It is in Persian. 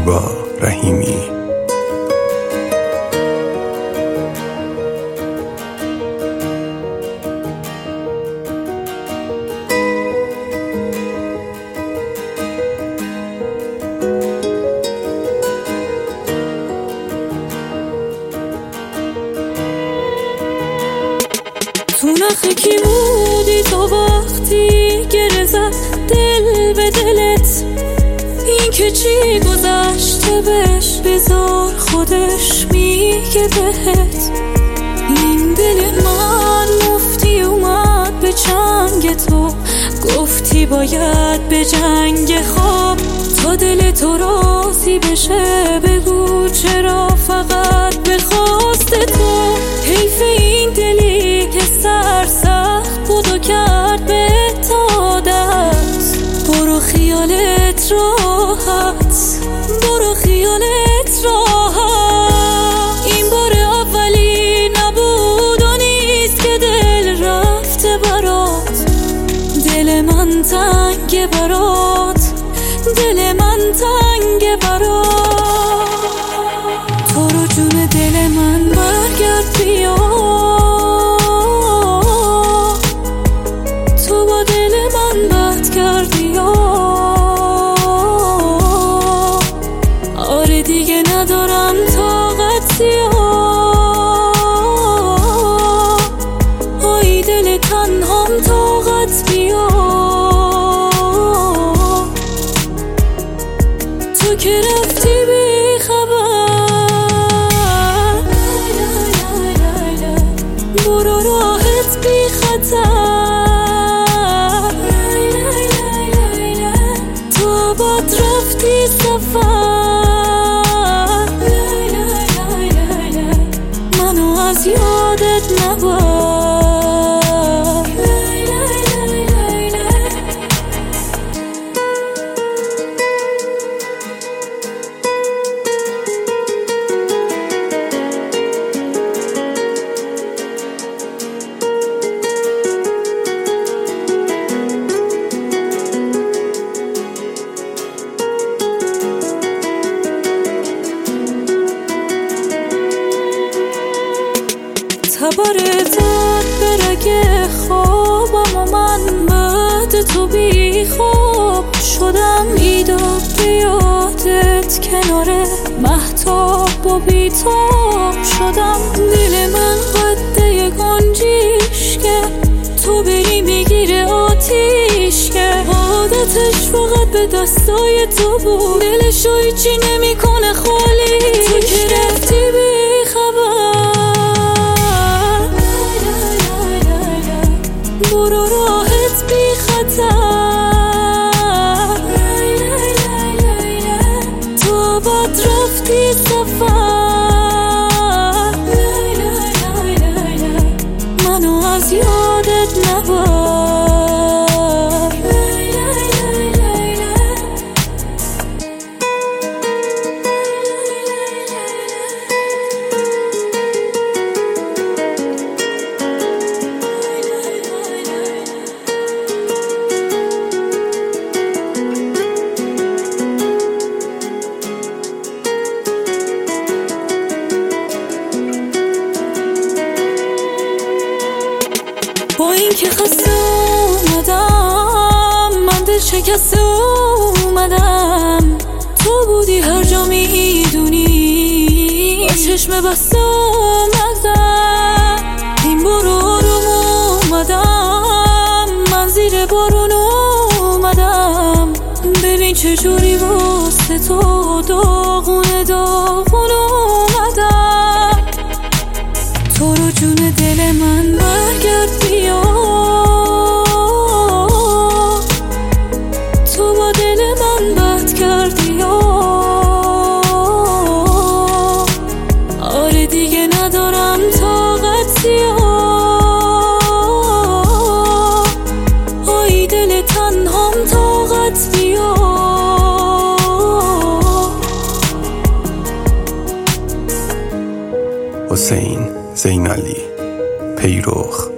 زیبا رحیمی. تو نخه کی بودی تو وقتی گره زد دل به دلت؟ این که چی گذشته بهش بذار خودش میگه بهت. این دل من مفتی اومد به چنگ تو، گفتی باید به جنگ خواب تا دل تو راضی بشه. بگو چرا فقط به خواست تو؟ حیف این دلی که سخت بود و کرد به تا دست. برو خیالت راحت، برو خیالت راحت. این بار اولی نبود و نیست که دل رفته برات. دل من تنگ برات، دل من تنگ برات. تو رو جون دل من برگرد بیا، تو با دل من بد کردی. آره دیگه ندارم طاقت زیاد. آی دل تنهام طاقت بیا. تو که رفتی بی خبر، برو راحت بی خطر. تو باد رفتی سفر، منو از یادت نبر. تبرت به رگ خوابم و من بعد تو بی خواب شدم. ایداد بیادت کنار مهتاب و بیتاب شدم. دل من قده گنجیش که تو بری میگیره آتیش که عادتش فقط به دستای تو بود. دلشو هیچی نمی کنه خالی. تو که رفتی بی خبر، برو راحت بی خطر. تو باد رفتی سفر، منو از یادت نبر. با این که خسته اومدم، من دل شکسته اومدم. تو بودی هر جا میدونی، با چشم بسته اومدم. این بار آروم اومدم، من زیر بارون اومدم. ببین چجوری واسه تو داغون داغون اومدم. تو رو جون دل من برگرد بیا، تو با دل من بد کردی. آره دیگه ندارم طاقت زیاد. آی دل تنهام طاقت بیا. حسین زینالی پیروخ.